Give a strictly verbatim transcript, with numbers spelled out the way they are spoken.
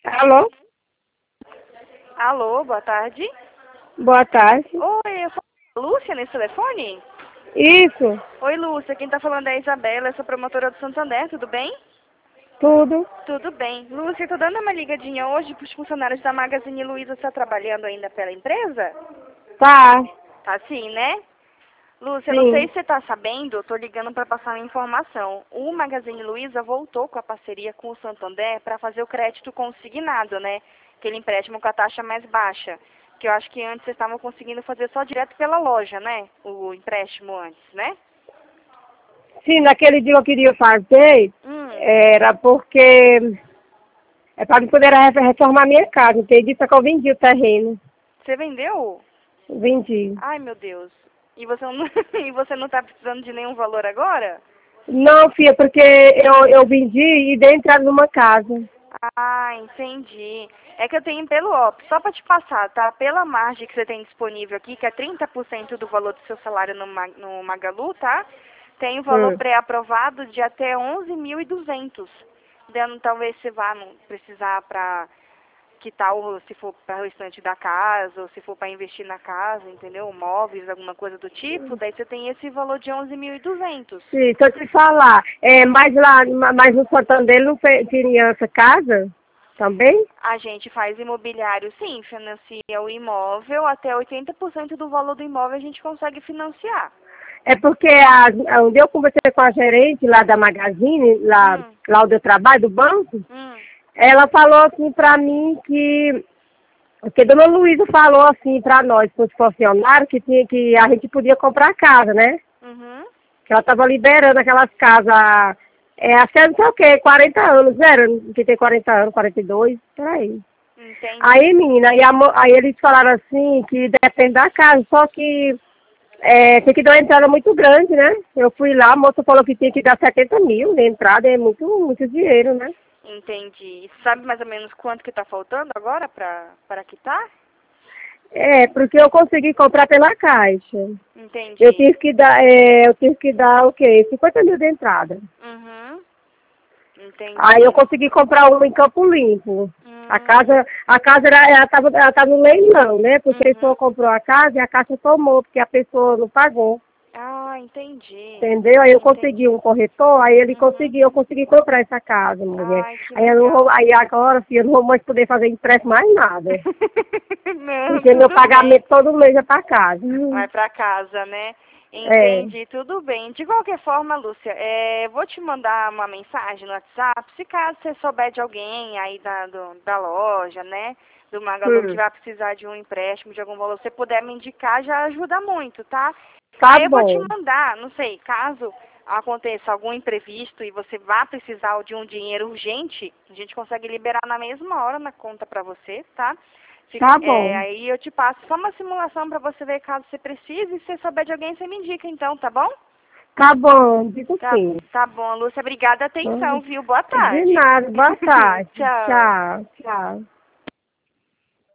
Alô? Alô, boa tarde. Boa tarde. Oi, eu sou a Lúcia nesse telefone? Isso, Oi, Lúcia, quem tá falando é a Isabela, eu sou promotora do Santander, tudo bem? tudo. Tudo bem. Lúcia, eu tô dando uma ligadinha hoje pros funcionários da Magazine Luiza. Você tá trabalhando ainda pela empresa? Tá, Tá sim, né? Lúcia, não sei sim. se você tá sabendo, eu tô ligando para passar uma informação. O Magazine Luiza voltou com a parceria com o Santander para fazer o crédito consignado, né? Aquele empréstimo com a taxa mais baixa. Que eu acho que antes vocês estavam conseguindo fazer só direto pela loja, né? O empréstimo antes, né? Sim, naquele dia eu queria fazer, Hum, era porque é para poder re- reformar minha casa, entendi? Só que eu vendi o terreno. você vendeu? Vendi. Ai, meu Deus. E você não, e você não tá precisando de nenhum valor agora? Não, filha, porque eu, eu vendi e dei entrada numa casa. Ah, entendi. É que eu tenho pelo ó, só para te passar, tá? Pela margem que você tem disponível aqui, que é trinta por cento do valor do seu salário no, Ma- no Magalu, tá? Tem o valor Hum. pré-aprovado de até onze mil e duzentos. Dando, talvez você vá não precisar para quitar o, se for para o restante da casa, ou se for para investir na casa, entendeu? Móveis, alguma coisa do tipo, daí você tem esse valor de onze mil e duzentos. Sim, se eu te falar, é, mas lá, mas no Santander não fe- tinha essa casa também? A gente faz imobiliário, sim, financia o imóvel, até oitenta por cento do valor do imóvel a gente consegue financiar. É porque a, onde eu conversei com a gerente lá da Magazine, lá, Hum, lá onde eu trabalho, do banco, hum, ela falou assim pra mim que, porque Dona Luísa falou assim pra nós, os funcionários, que, tinha, que a gente podia comprar casa, né? uhum, Que ela tava liberando aquelas casas, é, até não sei o quê, quarenta anos, né? Era, que tem quarenta anos, quarenta e dois, por aí. Aí, entendi. menina, e a, mo- aí eles falaram assim que depende da casa, só que é, tem que dar uma entrada muito grande, né? Eu fui lá, a moça falou que tinha que dar setenta mil de entrada, é muito, muito dinheiro, né? Entendi. Sabe mais ou menos quanto que tá faltando agora para para quitar? É, porque eu consegui comprar pela Caixa. Eu Entendi. tive que dar, é, eu tive que dar o quê? cinquenta mil de entrada. Uhum, Aí eu entendi. consegui comprar uma em Campo Limpo. A Hum, casa, a casa era, ela estava ela tava no leilão, né? Porque a pessoa uhum. comprou a casa e a Caixa tomou, porque a pessoa não pagou. Ah, entendi. Entendeu? Aí eu consegui Entendi. um corretor, aí ele Uhum. conseguiu, eu consegui comprar essa casa, mulher. Ai, que Aí eu não vou, legal. aí agora, filha, eu não vou mais poder fazer empréstimo mais nada. Não, Porque meu tudo bem. pagamento todo mês é para casa. Vai para casa, né? É, Entendi, tudo bem. De qualquer forma, Lúcia, é, vou te mandar uma mensagem no WhatsApp, se caso você souber de alguém aí da, do- da loja, né, do Magalu, que hum, vai precisar de um empréstimo, de algum valor, você puder me indicar, já ajuda muito, tá? tá Aí eu vou te bom, mandar, não sei, caso aconteça algum imprevisto e você vá precisar de um dinheiro urgente, a gente consegue liberar na mesma hora na conta para você, tá? Fi- tá é, bom. aí eu te passo só uma simulação para você ver caso você precise. E se você souber de alguém, você me indica então, tá bom? Tá bom, digo Tá, sim. tá bom, Lúcia. Obrigada. Atenção, viu? Boa De tarde. nada, boa tarde. Tchau. Tchau, tchau.